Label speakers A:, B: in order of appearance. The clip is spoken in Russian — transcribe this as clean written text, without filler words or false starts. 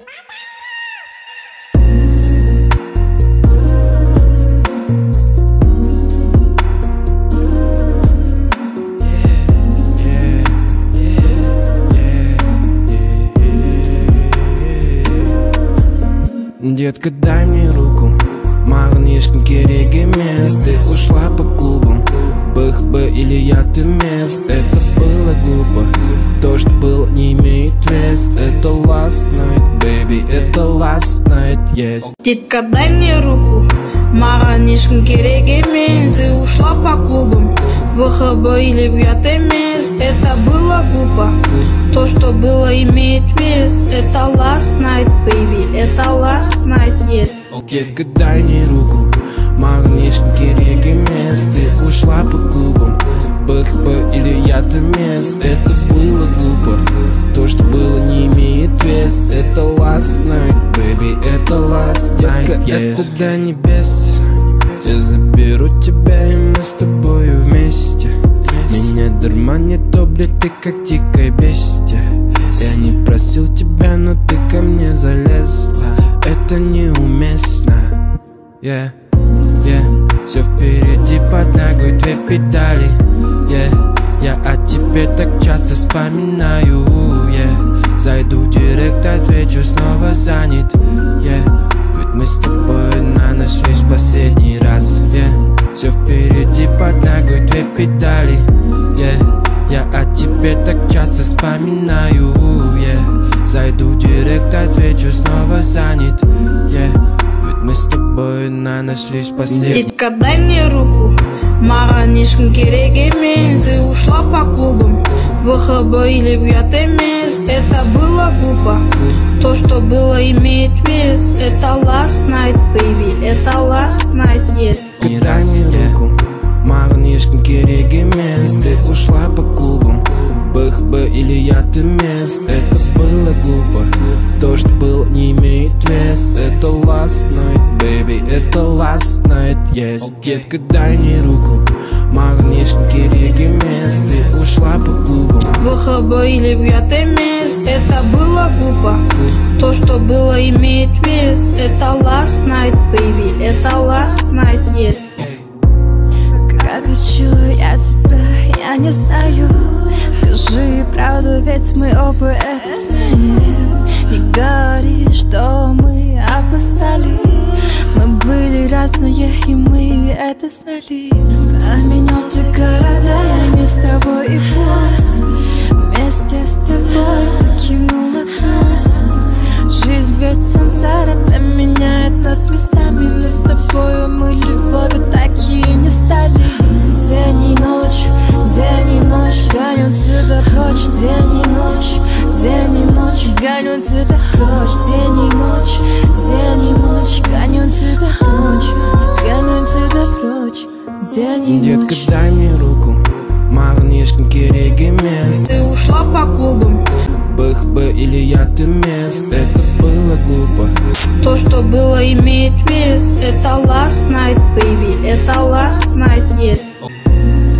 A: Детка, дай мне руку, маған ешкім керек емес. Ты ушла по клубам, БХБ или яд емес. Это было глупо, то, что было, не имеет вес. Это last night, baby, это last night, yes.
B: Детка, дай мне руку, маған ешкім керек емес. Ты ушла по клубам, ВХБ или яд емес. Это было глупо, то, что было, имеет вес. Это last night, baby, это last night, yes.
A: Детка, дай мне руку, маған ешкім керек емес. Ты ушла по клубам, БХБ или яд емес. Это было глупо, то, что было, не имеет вес. Это last night, baby, это last night, yes. Детка, это до небес, я заберу тебя, и мы с тобою вместе. Меня дурманит облик, ты как дикое бестия. Я не просил тебя, но ты ко мне залезла. Это неуместно, yeah, yeah. Все впереди под ногой, две педали, yeah. Я о тебе так часто вспоминаю, yeah. Зайду в директ, отвечу, снова занят, yeah. Ведь мы с тобой на ночь лишь последний раз, yeah. Все впереди под ногой, две педали, yeah. Я о тебе так часто вспоминаю, yeah. Зайду в директ, отвечу, снова занят, yeah. Ведь мы с тобой на ночь лишь последний.
B: Детка, дай мне руку, маған ешкім керек емес. Ты ушла по клубам, ВХБ или яд емес. Это было глупо, то, что было, имеет вес. Это last night, baby, это last night, yes.
A: Не дай руку, маған ешкім керек емес. Ты ушла по клубам, БХБ или яд емес. Это было глупо, то, что было, не имеет вес. Это last night, baby, это last night, yes. Детка, дай мне руку, маған ешкім керек емес. Ты ушла по клубам,
B: ВХБ или яд емес. Это было глупо, то, что было, имеет вес. Это last night, baby, это last night, yes.
C: Как хочу я тебя, я не знаю. Скажи правду, ведь мы оба это знаем. Не говори, что мы опоздали. Мы были разные, и мы это знали. Поменял ты города, я с тобой и пусть. Вместе с тобой покинул на грусть. Жизнь ведь сансара поменяет нас местами, но с тобою мы любовью такие не стали. День и ночь, гоню тебя прочь. День и ночь, гоню тебя прочь. День и ночь, гоню тебя прочь. Гоню тебя прочь. День и ночь.
A: Детка, дай мне руку, маған ешкім керек емес.
B: Ты ушла по клубам,
A: БХБ или яд емес. Это было глупо,
B: то, что было, имеет вес. Это last night, baby, это last night, yes.